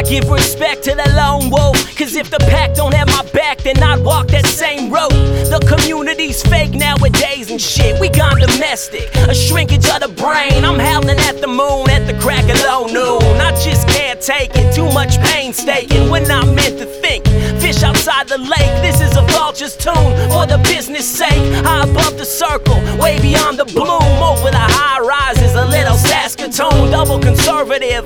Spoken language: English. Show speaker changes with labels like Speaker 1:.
Speaker 1: give respect to the lone wolf, cause if the pack don't have my back, then I'd walk that same road. The community's fake nowadays and shit, we gone domestic, a shrinkage of the brain. I'm howling at the moon at the crack of low noon. I just can't take it, too much painstaking when I'm meant to think. Fish outside the lake, this is a vulture's tune for the business sake. High above the circle, way beyond the bloom, over the high rises, a little Saskatoon, double conservative.